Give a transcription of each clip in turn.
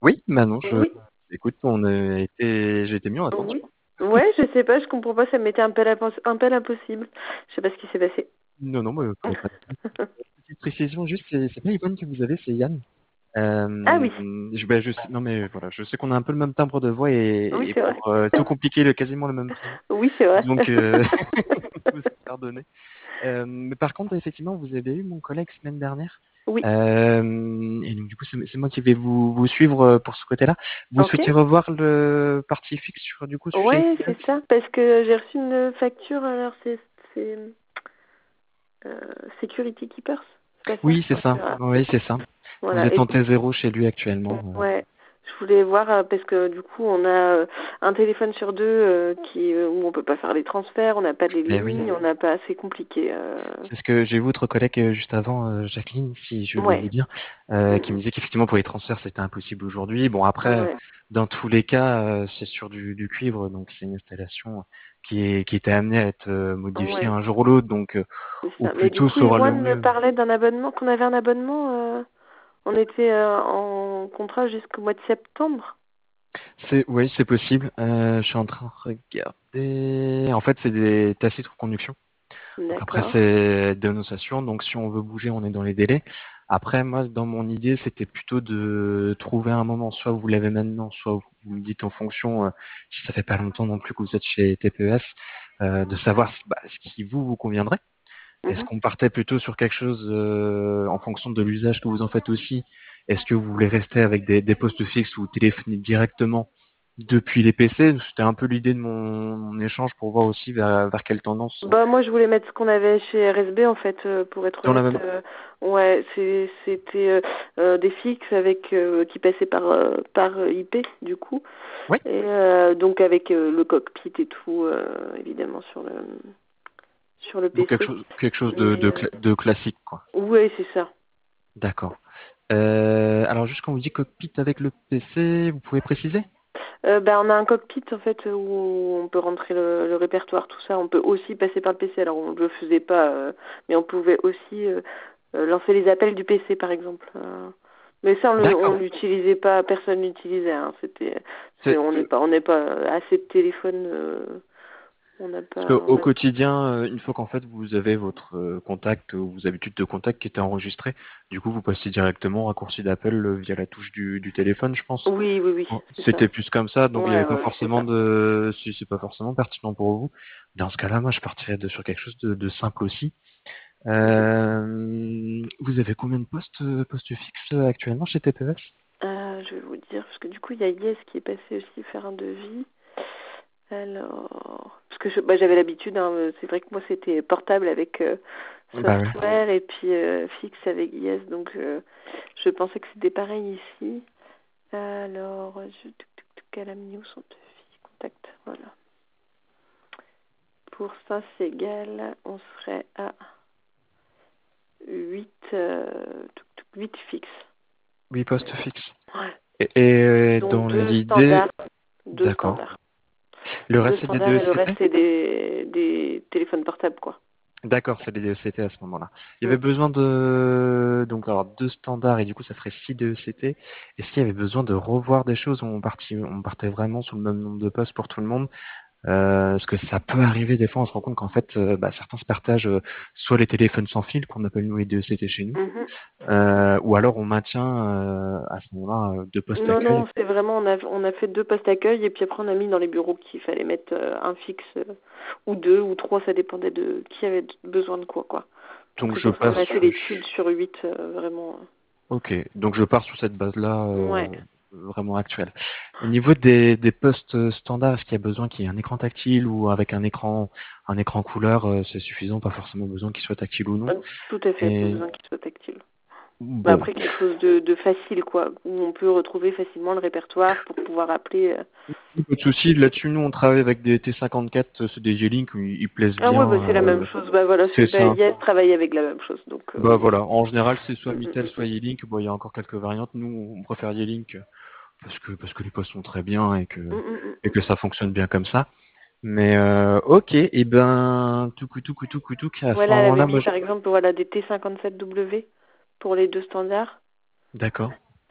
Oui, Manon, Oui, écoute, j'ai été mis en attente, je oui. crois. Ouais, je sais pas, je comprends pas, ça me mettait un peu l'impossible. Je sais pas ce qui s'est passé. Non, non, mais pas de petite précision, juste, c'est pas Yvonne que vous avez, c'est Yann. Ah oui, Non, mais voilà, je sais qu'on a un peu le même timbre de voix oui, et c'est vrai. pour tout compliquer, quasiment le même prénom. Oui, c'est vrai. Donc, faut se pardonner. Mais par contre, effectivement, vous avez eu mon collègue semaine dernière. Oui, Et donc, du coup, c'est moi qui vais vous suivre pour ce côté-là. Vous ok. souhaitez revoir le parti fixe chez Ouais, c'est TPS? ça, parce que j'ai reçu une facture, alors c'est euh, Security Keepers, c'est pas ça? Oui, c'est Ouais, ça. c'est Oui, ça. c'est ça. Vous Voilà, êtes et en T0 chez lui actuellement. ouais, je voulais voir parce que du coup on a un téléphone sur deux où on peut pas faire les transferts, on n'a pas les Eh oui. lignes, on n'a pas, c'est compliqué. C'est ce que j'ai vu votre collègue juste avant, Jacqueline, si je le Ouais, lis bien, qui me disait qu'effectivement pour les transferts c'était impossible aujourd'hui. Bon après, ouais, dans tous les cas, c'est sur du cuivre, donc c'est une installation qui était amenée à être modifiée ouais, un jour ou l'autre, donc c'est au ça. plus Mais du tôt coup, sera le Yvonne me mieux. parlait d'un abonnement, qu'on avait un abonnement, on était en contrat jusqu'au mois de septembre. Oui, c'est possible. Je suis en train de regarder. En fait, c'est des tacites reconduction. Donc après, D'accord. c'est dénonciation. Donc si on veut bouger, on est dans les délais. Après, moi, dans mon idée, c'était plutôt de trouver un moment. Soit vous l'avez maintenant, soit vous me dites en fonction, si ça fait pas longtemps non plus que vous êtes chez TPES, de savoir ce qui vous conviendrait. Est-ce Mhm. qu'on partait plutôt sur quelque chose en fonction de l'usage que vous en faites aussi? Est-ce que vous voulez rester avec des postes fixes ou vous téléphonez directement depuis les PC? C'était un peu l'idée de mon échange pour voir aussi vers quelle tendance Bah moi je voulais mettre ce qu'on avait chez RSB en fait pour être dans la honnête même. ouais c'était des fixes avec qui passaient par IP du coup Oui. et donc avec le cockpit et tout évidemment sur le Donc PC quelque chose mais de classique, quoi. ouais c'est ça. D'accord. Alors juste quand vous dites cockpit avec le PC, vous pouvez préciser? Ben on a un cockpit en fait où on peut rentrer le répertoire tout ça, on peut aussi passer par le PC, alors on ne le faisait pas mais on pouvait aussi lancer les appels du PC par exemple. Mais ça on D'accord. l'utilisait pas, personne l'utilisait. Hein. C'est On n'est pas assez de téléphone, on n'a Parce pas. qu'au quotidien, une fois qu'en fait vous avez votre contact ou vos habitudes de contact qui étaient enregistrées, du coup vous passez directement raccourci d'appel via la touche du téléphone, je pense. Oui oui oui, Bon, c'est ça. c'était plus comme ça, donc il n'y avait Ouais pas ouais, c'est forcément ça. de, si c'est pas forcément pertinent pour vous. Dans ce cas-là, moi je partirais sur quelque chose de simple aussi. Vous avez combien de postes fixes actuellement chez TPS? Je vais vous dire parce que du coup il y a Yes qui est passé aussi faire un devis. Alors, parce que j'avais l'habitude, hein, c'est vrai que moi c'était portable avec Bah ouais. software et puis fixe avec IS, donc je pensais que c'était pareil ici. Alors, Calamnius, on te fit contact, voilà. Pour Saint-Ségal, on serait à 8, 8 fixes. 8 postes fixes. Ouais. Et Dont dans l'idée, deux d'accord. standards. Le Deux reste c'est des standards et le reste 2ECT? c'est des téléphones portables, quoi. D'accord, c'est les DECT à ce moment-là. Il y Mm. avait besoin donc alors deux standards et du coup ça ferait 6 DECT. Est-ce qu'il y avait besoin de revoir des choses ou on partait vraiment sur le même nombre de postes pour tout le monde? Parce que ça peut arriver des fois, on se rend compte qu'en fait, certains se partagent soit les téléphones sans fil qu'on appelle nous les DECT chez nous, Mhm. ou alors on maintient à ce moment-là deux postes Non, d'accueil. non, c'est vraiment, on a fait deux postes accueil et puis après on a mis dans les bureaux qu'il fallait mettre un fixe ou deux ou trois, ça dépendait de qui avait besoin de quoi, quoi. Donc Donc c'est je pour ça qu'on passe a fait l'étude sur huit, vraiment. Ok, donc je pars sur cette base-là Ouais. vraiment actuelle. Au niveau des postes standards, est-ce qu'il y a besoin qu'il y ait un écran tactile ou avec un écran couleur, c'est suffisant, pas forcément besoin qu'il soit tactile ou non. Tout à fait, pas Et besoin qu'il soit tactile. Mais bon, après quelque chose de facile, quoi, où on peut retrouver facilement le répertoire pour pouvoir appeler. pas de souci. Là-dessus, nous on travaille avec des T54, c'est des G-Link, ils plaisent Ah ouais, bah, bien. c'est la même chose. Bah voilà, C'est ça. Yes travaille avec la même chose, donc Bah oui. voilà. En général, c'est soit Mm, mm, Mitel, soit mm, Yealink. Bon, il y a encore quelques variantes. Nous, on préfère Yealink parce que les postes sont très bien mm, mm, mm, et mm. que ça fonctionne bien comme ça. Mais ok, et ben tout à ce Voilà, elle avait moment-là, mis par exemple voilà, des T57W pour les deux standards. d'accord.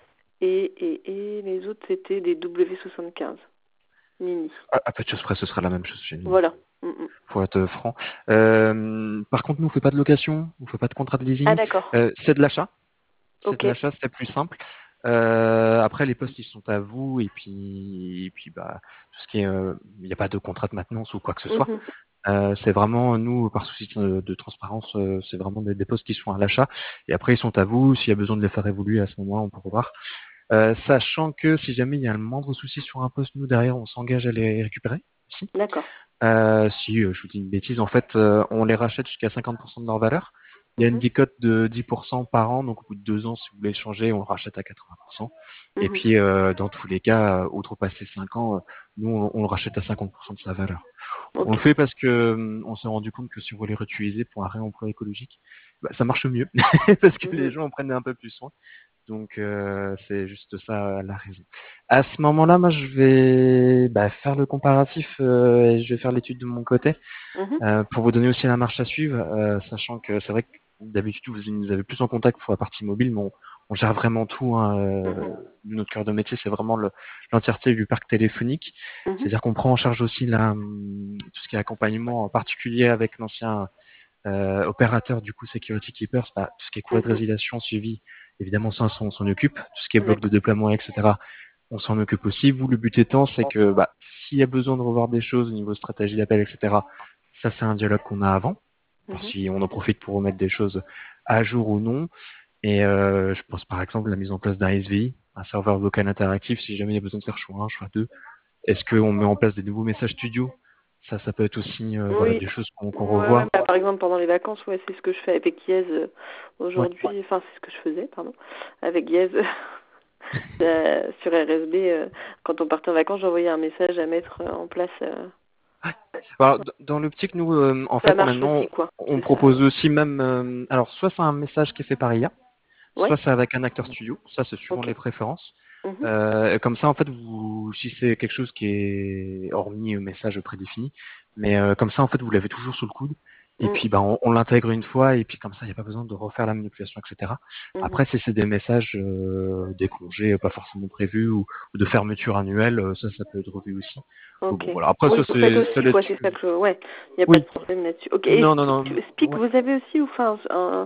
et les autres, c'était des W75 mini. À peu de choses près, ce sera la même chose chez nous, Voilà. pour être franc. Par contre, nous, on fait pas de location, on fait pas de contrat de Ah, leasing. d'accord. C'est de l'achat. C'est Ok. de l'achat, c'est plus simple. Après, les postes, ils sont à vous, et puis, bah, tout ce qui est, il n'y a pas de contrat de maintenance ou quoi que ce soit. Mhm. C'est vraiment, nous, par souci de transparence, c'est vraiment des postes qui sont à l'achat. Et après, ils sont à vous. S'il y a besoin de les faire évoluer à ce moment-là, on peut revoir. Sachant que si jamais il y a le moindre souci sur un poste, nous, derrière, on s'engage à les récupérer aussi. D'accord. Si je vous dis une bêtise, en fait, on les rachète jusqu'à 50% de leur valeur. Il y a une Mhm. décote de 10% par an, donc au bout de 2 ans, si vous voulez changer, on le rachète à 80%. Et Mhm. puis, dans tous les cas, outrepasser 5 ans, nous, on le rachète à 50% de sa valeur. On le Ok. fait parce que on s'est rendu compte que si on veut les réutiliser pour un réemploi écologique, bah, ça marche mieux, parce que les Mhm. gens en prennent un peu plus soin. Donc c'est juste ça la raison. À ce moment-là, moi je vais faire le comparatif et je vais faire l'étude de mon côté Mhm. pour vous donner aussi la marche à suivre, sachant que c'est vrai que d'habitude vous nous avez plus en contact pour la partie mobile, mais on gère vraiment tout. Hein, Mhm. notre cœur de métier, c'est vraiment l'entièreté du parc téléphonique. Mhm. C'est-à-dire qu'on prend en charge aussi tout ce qui est accompagnement en particulier avec l'ancien opérateur du coup Security Keepers, tout ce qui est courrier de Mhm. résiliation suivi, évidemment ça on s'en occupe, tout ce qui est bloc de D'accord. déploiement, etc. On s'en occupe aussi. Vous, le but étant, c'est que s'il y a besoin de revoir des choses au niveau stratégie d'appel, etc., ça c'est un dialogue qu'on a avant, voir Mhm. si on en profite pour remettre des choses à jour ou non. Et je pense par exemple à la mise en place d'un SVI, un serveur vocal interactif, si jamais il y a besoin de faire choix 1, choix 2. Est-ce qu'on met en place des nouveaux messages studio? Ça peut être aussi Oui. des choses qu'on Ouais, revoit. bah, par exemple, pendant les vacances, ouais, c'est ce que je fais avec Yes Ouais. aujourd'hui. Enfin, c'est ce que je faisais, pardon, avec Yes sur RSB. Quand on partait en vacances, j'envoyais un message à mettre en place. Alors, dans l'optique, nous, en Ça fait, marche maintenant, aussi, quoi. on C'est ça. propose aussi même, alors, soit c'est un message qui est fait par IA, soit Ouais. c'est avec un acteur studio. Ça, c'est suivant Ok. les préférences. Mhm. Comme ça, en fait, si c'est quelque chose qui est hormis message prédéfini, mais comme ça, en fait, vous l'avez toujours sous le coude. Et Mhm. puis, on l'intègre une fois, et puis comme ça, il n'y a pas besoin de refaire la manipulation, etc. Mhm. Après, si c'est des messages, des congés pas forcément prévus ou de fermeture annuelle, ça peut être revu aussi. Mais Ok. bon, voilà. Après, Oui, ça, vous faites c'est aussi, quoi. C'est ça là-dessus. que. Ouais. Il n'y a pas de Oui. problème là-dessus. Ok. Et Non, non, non. Speak, Ouais. vous avez aussi ou enfin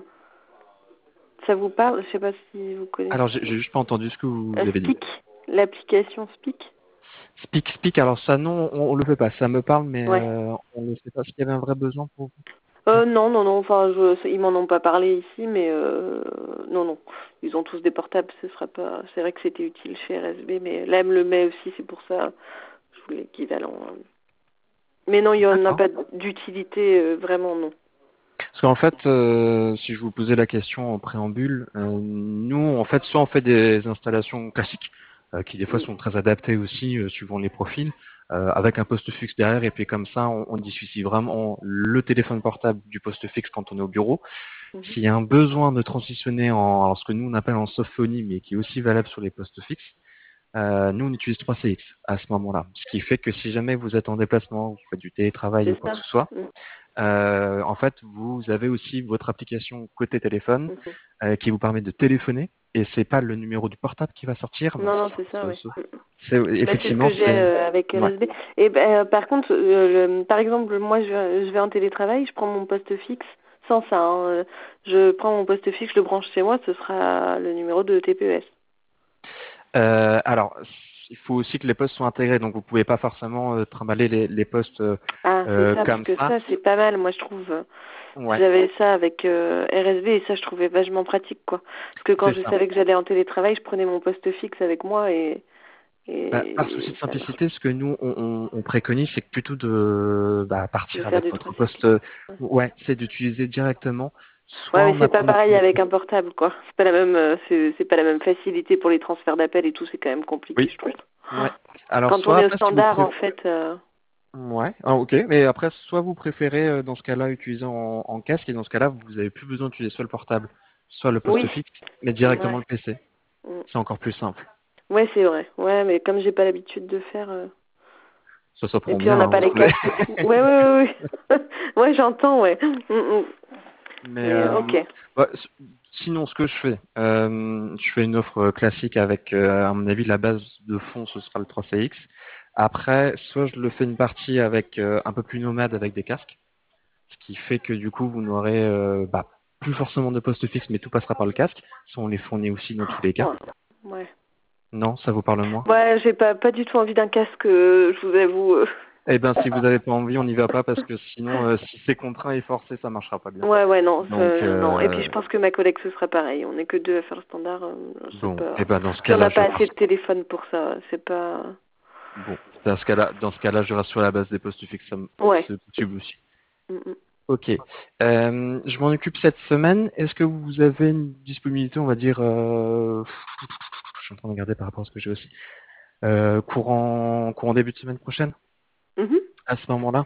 ça vous parle? Je sais pas si vous connaissez. Alors, j'ai juste pas entendu ce que vous avez dit. Speak, l'application Speak. Speak. Alors ça, non, on le fait pas. Ça me parle, mais Ouais. on ne sait pas s'il y avait un vrai besoin pour vous. Non, non, non. Enfin, ils m'en ont pas parlé ici, mais non, non. Ils ont tous des portables. Ce sera pas. C'est vrai que c'était utile chez RSB, mais là, elle me le met aussi. C'est pour ça. Je voulais l'équivalent. Mais non, il y en a D'accord. pas d'utilité vraiment, non. Parce qu'en fait, si je vous posais la question en préambule, nous, en fait, soit on fait des installations classiques, qui des fois Mm. sont très adaptées aussi, suivant les profils, avec un poste fixe derrière, et puis comme ça, on dissocie vraiment le téléphone portable du poste fixe quand on est au bureau. Mhm. S'il y a un besoin de transitionner alors ce que nous on appelle en softphonie, mais qui est aussi valable sur les postes fixes, nous on utilise 3CX à ce moment-là. Ce qui fait que si jamais vous êtes en déplacement, vous faites du télétravail ou C'est quoi que ça. ce soit, Mm. en fait vous avez aussi votre application côté téléphone Mhm. qui vous permet de téléphoner, et c'est pas le numéro du portable qui va sortir, mais Non, non, c'est ça, oui. c'est Bah, c'est ce que effectivement j'ai c'est avec ouais. RSB. Et par contre, par exemple, moi, je vais en télétravail, je prends mon poste fixe sans ça. Hein. Je prends mon poste fixe, je le branche chez moi, ce sera le numéro de TPES. Alors, il faut aussi que les postes soient intégrés, donc vous pouvez pas forcément trimballer les postes Ah, c'est ça, parce comme que ça. ça, c'est pas mal, moi, je trouve. Ouais, J'avais ça avec RSB et ça, je trouvais vachement pratique, quoi. Parce que quand c'est je ça. savais que j'allais en télétravail, je prenais mon poste fixe avec moi Par souci et de ça marche. simplicité, ce que nous on préconise, c'est plutôt de De partir faire avec du votre 3CX. poste. Ouais, c'est d'utiliser directement. Soit Ouais, mais on c'est pas apprend notre pareil avec métier. un portable, quoi. C'est pas la même, c'est pas la même facilité pour les transferts d'appels et tout. C'est quand même compliqué, Oui, je trouve. ouais. Alors Quand on soit est au après si vous standard, en préférez. fait. Ouais, ok. Mais après, soit vous préférez dans ce cas-là utiliser en casque, et dans ce cas-là, vous avez plus besoin d'utiliser soit le portable, soit le poste Oui. fixe, mais directement Ouais. le PC. Mm. C'est encore plus simple. Ouais, c'est vrai. Ouais, mais comme j'ai pas l'habitude de faire. Ça Et prend puis on bien, n'a hein, pas les vous savez. casques et tout. Ouais, ouais, ouais, ouais. Ouais, j'entends, ouais. Mm, mm. Mais Mais ok. bah, Sinon, ce que je fais une offre classique avec, à mon avis, la base de fond, ce sera le 3CX. Après, soit je le fais une partie avec un peu plus nomade avec des casques, ce qui fait que du coup, vous n'aurez plus forcément de poste fixe, mais tout passera par le casque. Ça, on les fournit aussi dans tous les cas. Ouais. Ouais. Non, ça vous parle moins? Ouais, j'ai pas du tout envie d'un casque, je vous avoue. Eh ben, si vous avez pas envie, on n'y va pas parce que sinon, si c'est contraint et forcé, ça marchera pas bien. Ouais, ouais, non, Donc, non. Et puis je pense que ma collègue ce sera pareil. On n'est que deux à faire le standard. C'est bon, pas. eh ben, dans ce Puis on cas-là, n'a je pas reste. assez de téléphone pour ça. C'est pas. Bon, dans ce cas-là, je reste sur la base des postes fixes, Ouais. c'est possible aussi. Mm, mm. Ok. Je m'en occupe cette semaine. Est-ce que vous avez une disponibilité, on va dire, je suis en train de regarder par rapport à ce que j'ai aussi, courant début de semaine prochaine, Mhm. à ce moment-là?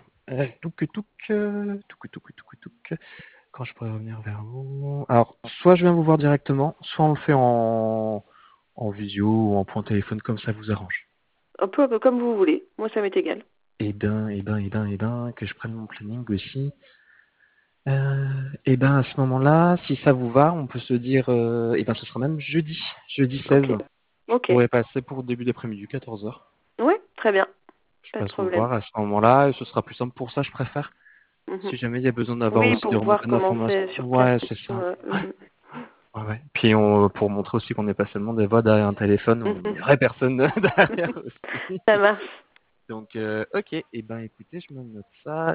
Touc. Quand je pourrais revenir vers vous. Alors, soit je viens vous voir directement, soit on le fait en visio ou en point téléphone comme ça vous arrange. Un peu comme vous voulez. Moi, ça m'est égal. Que je prenne mon planning aussi. À ce moment-là, si ça vous va, on peut se dire, ce sera même jeudi Ok. 16. Je Ok. pourrais passer pour début d'après-midi, 14 heures. Ouais, très bien. Je Pas de passe vous problème. voir à ce moment-là, et ce sera plus simple pour ça, je préfère. Mhm. Si jamais il y a besoin d'avoir Oui, aussi des pour voir remontées comment d'informations. c'est sur place. Ouais, c'est ça. Ouais, Mm, ouais. Puis pour montrer aussi qu'on n'est pas seulement des voix derrière un téléphone, on est mm. des vraies personnes derrière aussi. Ça marche. Donc, ok, écoutez, je me note ça.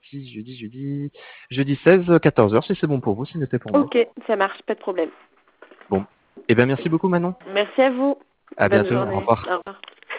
Jeudi 16, 14 heures, si c'est bon pour vous, c'est noté pour moi. Ok, ça marche. Pas de problème. Bon, merci beaucoup Manon. Merci à vous. À Bonne bientôt, au journée. revoir. Au revoir.